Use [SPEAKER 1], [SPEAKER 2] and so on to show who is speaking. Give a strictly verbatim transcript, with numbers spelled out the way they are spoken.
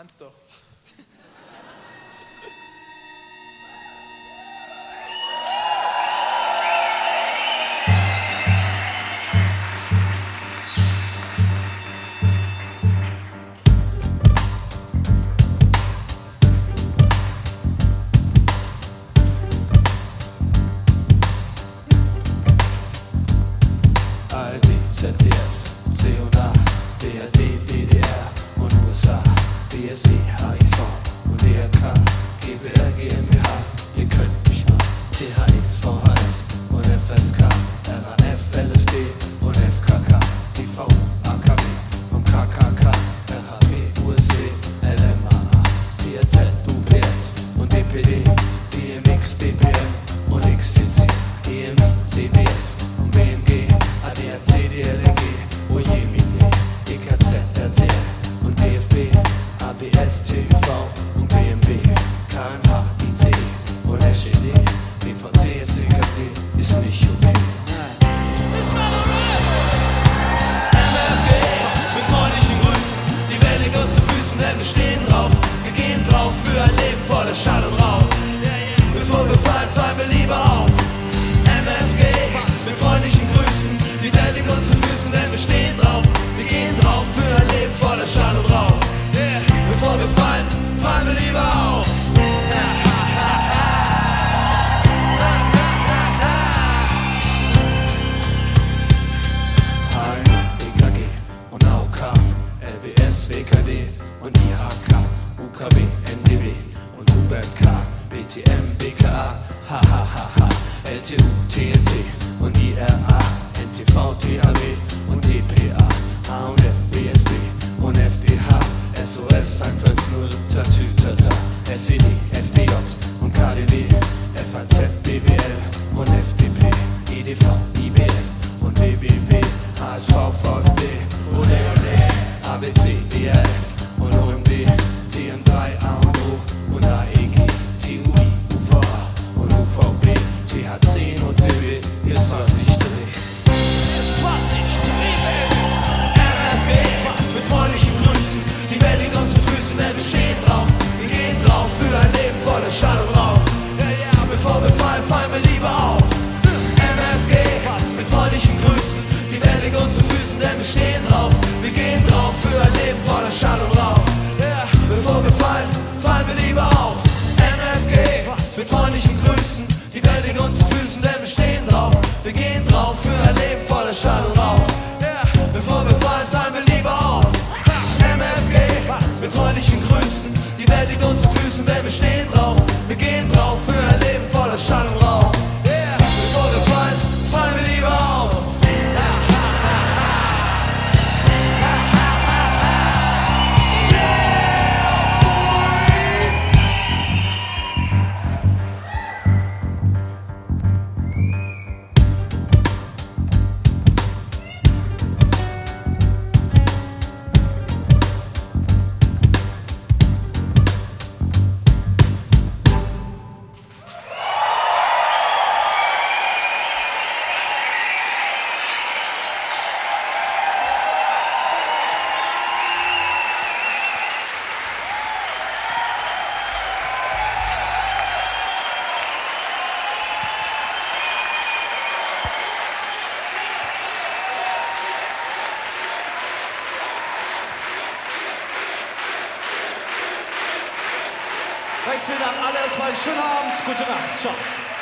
[SPEAKER 1] Tanz doch.
[SPEAKER 2] A R D, Z D F, C und A, D R D, D D R und U S A, B S E, H I V und D R K, G B R, G M B H, ihr könnt mich mal, T H X, V H S und F S K, R A F, L S D und F K K, D V U, A K B und K K K, R H P, U S W, L M A A, D R Z, U P S und D P D, D M X, B P M und X T C, E M I, C B S und B M G, A D A C, D L N G, O J M I N E, E K Z, R T L und D F B, A B S, T U V und B M W, K M H, I C E und S E D, B V C, F C K D, ist nicht okay.
[SPEAKER 3] M F G mit freundlichen Grüßen, die Welt liegt uns zu Füßen, denn wir stehen drauf, wir gehen drauf für ein Leben voller Schall und Rauch. Bevor wir fallen, fallen wir lieber auf. M F G mit freundlichen Grüßen, die Welt liegt uns zu Füßen, denn wir stehen drauf, wir gehen drauf für ein Leben voller Schall und Rauch. Bevor wir fallen, fallen wir lieber auf.
[SPEAKER 2] H N A, E K G und A O K, L B S, W K D und I H K, U K W, N D W und U B K, B T M, B K A, H H H H, L T U, T N T und I R A, N T V, T H W und D P A, A und M, B S B und F D H, S O S eins eins null, Tatü, Tata, S E D, F D J und K D D, F A Z, B W L und F D P, E D V, I B M und B B W, H S V, VfD, Ole Ole, A B C, D R F und O M D, T M drei, A und O und A E G, T U I, U V A und U V B, T H zehn und C B, ist was ich dreh.
[SPEAKER 3] Ist was ich triebe. M F G mit freundlichen Grüßen, die Welt liegt uns zu Füßen, denn wir stehen drauf, wir gehen drauf für ein Leben voller Schall und Rauch. Ja, ja, bevor wir fallen, fallen wir lieber auf. M F G mit freundlichen Grüßen, die Welt liegt uns zu Füßen, denn wir stehen drauf, wir gehen drauf für ein Leben voller Schall und Rauch. Ja, bevor wir fallen, fallen wir lieber auf. M F G mit freundlichen Grüßen, die Welt liegt uns zu Füßen, denn wir stehen drauf, wir gehen drauf für ein Leben voller Schall und Rauch. Ja, bevor wir fallen, fallen wir lieber auf. M F G mit freundlichen Grüßen, die Welt liegt uns zu Füßen, denn wir stehen drauf, wir gehen drauf für ein Leben voller Schall und Rauch. Ja, bevor wir fallen, fallen wir lieber auf.
[SPEAKER 4] Recht vielen Dank alles, war ein schöner Abend. Gute Nacht. Ciao.